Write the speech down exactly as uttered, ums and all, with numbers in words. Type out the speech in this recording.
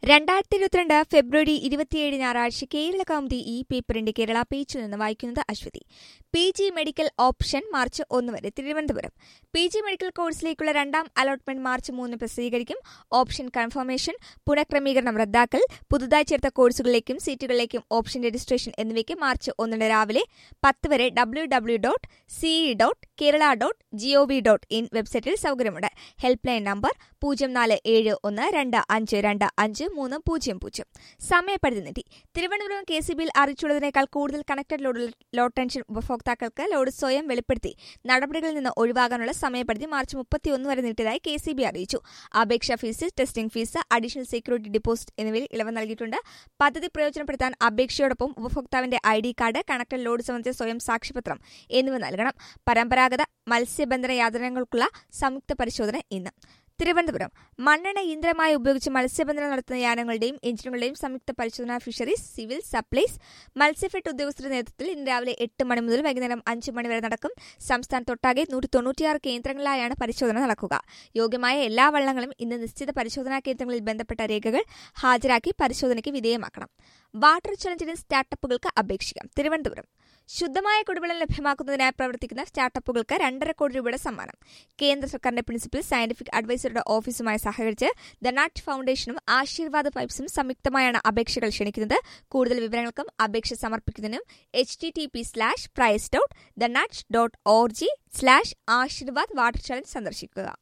രണ്ടായിരത്തി ഇരുപത്തിരണ്ട് ഫെബ്രുവരി ഇരുപത്തിയേഴ് ഞായറാഴ്ച കേരള കൗമുദി ഈ പേപ്പറിന്റെ കേരള പേജിൽ നിന്ന് വായിക്കുന്നത് Aswathi. P G medical option March ഒന്ന് വരെ. തിരുവനന്തപുരം. പി ജി മെഡിക്കൽ കോഴ്സിലേക്കുള്ള രണ്ടാം അലോട്ട്മെന്റ് മാർച്ച് മൂന്ന് പ്രസിദ്ധീകരിക്കും. ഓപ്ഷൻ കൺഫർമേഷൻ, പുനഃക്രമീകരണം റദ്ദാക്കൽ, പുതുതായി ചേർത്ത കോഴ്സുകളിലേക്കും സീറ്റുകളിലേക്കും ഓപ്ഷൻ രജിസ്ട്രേഷൻ എന്നിവയ്ക്ക് മാർച്ച് ഒന്നിന് രാവിലെ പത്ത് വരെ W W dot C E dot Kerala dot G O V dot in വെബ്സൈറ്റിൽ സൗകര്യമുണ്ട്. ഹെൽപ്പ് ലൈൻ നമ്പർ പൂജ്യം നാല് ഏഴ് ഒന്ന് രണ്ട് അഞ്ച് രണ്ട് അഞ്ച് മൂന്ന് പൂജ്യം പൂജ്യം. സമയപരിധി നീട്ടി. തിരുവനന്തപുരം കെ സി ബിയിൽ അറിയിച്ചുള്ളതിനേക്കാൾ കൂടുതൽ കണക്ടഡ് ലോഡ് ലോ ടെൻഷൻ ഉപഭോക്താക്കൾക്ക് ലോഡ് സ്വയം വെളിപ്പെടുത്തി നടപടികളിൽ നിന്ന് ഒഴിവാകാനുള്ള സമയപരിധി മാർച്ച് മുപ്പത്തിയൊന്ന് വരെ നീട്ടിയതായി കെ സി ബി അറിയിച്ചു. അപേക്ഷാ fees, testing fees, additional security deposit എന്നിവയിൽ ഇളവ് നൽകിയിട്ടുണ്ട്. പദ്ധതി പ്രയോജനപ്പെടുത്താൻ അപേക്ഷയോടൊപ്പം ഉപഭോക്താവിന്റെ I D card, connected load സംബന്ധിച്ച സ്വയം സാക്ഷ്യപത്രം എന്നിവ നൽകണം. പരമ്പരാഗത മത്സ്യബന്ധന യാത്രകൾക്കുള്ള സംയുക്ത പരിശോധന ഇന്ന്. തിരുവനന്തപുരം. മണ്ണെണ്ണ ഇന്ധനമായി ഉപയോഗിച്ച് മത്സ്യബന്ധനം നടത്തുന്ന യാനങ്ങളുടെയും എഞ്ചിനുകളുടെയും സംയുക്ത പരിശോധന ഫിഷറീസ്, സിവിൽ സപ്ലൈസ്, മത്സ്യഫെഡ് ഉദ്യോഗസ്ഥരുടെ നേതൃത്വത്തിൽ ഇന്ന് രാവിലെ എട്ട് മണി മുതൽ വൈകുന്നേരം അഞ്ച് മണി വരെ നടക്കും. സംസ്ഥാനത്തൊട്ടാകെ നൂറ്റി തൊണ്ണൂറ്റിയാറ് കേന്ദ്രങ്ങളിലായാണ് പരിശോധന നടക്കുക. യോഗ്യമായ എല്ലാ വള്ളങ്ങളും ഇന്ന് നിശ്ചിത പരിശോധനാ കേന്ദ്രങ്ങളിൽ ബന്ധപ്പെട്ട രേഖകൾ ഹാജരാക്കി പരിശോധനയ്ക്ക് വിധേയമാക്കണം. വാട്ടർ ചലഞ്ചിന് സ്റ്റാർട്ടപ്പുകൾക്ക് അപേക്ഷിക്കാം. തിരുവനന്തപുരം. ശുദ്ധമായ കുടിവെള്ളം ലഭ്യമാക്കുന്നതിനായി പ്രവർത്തിക്കുന്ന സ്റ്റാർട്ടപ്പുകൾക്ക് രണ്ടര കോടി രൂപയുടെ സമ്മാനം. കേന്ദ്ര സർക്കാരിന്റെ പ്രിൻസിപ്പൽ സയന്റിഫിക് അഡ്വൈസറുടെ ഓഫീസുമായി സഹകരിച്ച് ദ നട്ട് ഫൗണ്ടേഷനും ആശീർവാദ് പൈപ്സും സംയുക്തമായാണ് അപേക്ഷകൾ ക്ഷണിക്കുന്നത്. കൂടുതൽ വിവരങ്ങൾക്കും അപേക്ഷ സമർപ്പിക്കുന്നതിനും H T T P slash price dot the nut dot O R G slash Aashirvad water challenge സന്ദർശിക്കുക.